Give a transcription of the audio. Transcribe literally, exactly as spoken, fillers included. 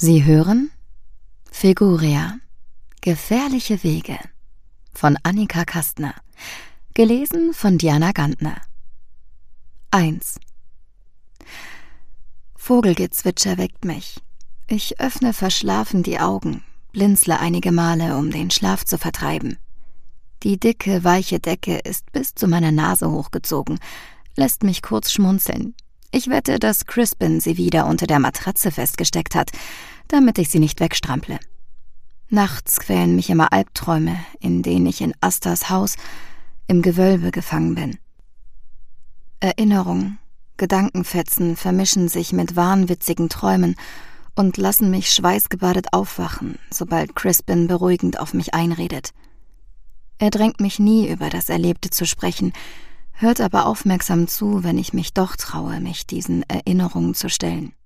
Sie hören Figuria – Gefährliche Wege von Annika Kastner, gelesen von Diana Gantner. eins. Vogelgezwitscher weckt mich. Ich öffne verschlafen die Augen, blinzle einige Male, um den Schlaf zu vertreiben. Die dicke, weiche Decke ist bis zu meiner Nase hochgezogen, lässt mich kurz schmunzeln. Ich wette, dass Crispin sie wieder unter der Matratze festgesteckt hat, damit ich sie nicht wegstrample. Nachts quälen mich immer Albträume, in denen ich in Astas Haus im Gewölbe gefangen bin. Erinnerungen, Gedankenfetzen vermischen sich mit wahnwitzigen Träumen und lassen mich schweißgebadet aufwachen, sobald Crispin beruhigend auf mich einredet. Er drängt mich nie, über das Erlebte zu sprechen, hört aber aufmerksam zu, wenn ich mich doch traue, mich diesen Erinnerungen zu stellen.